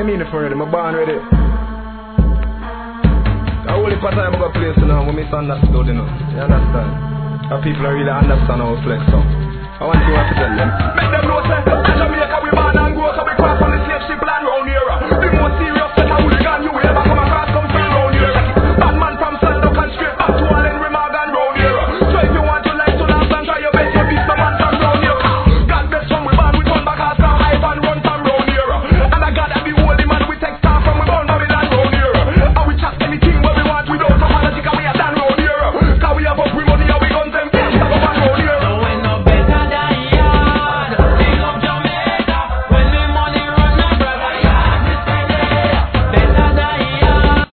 I mean for ready, I'm born ready. The only part I'm going to place now, we misunderstood, you know. You understand? How people are really understand how we flex up. I want you to tell them. Make them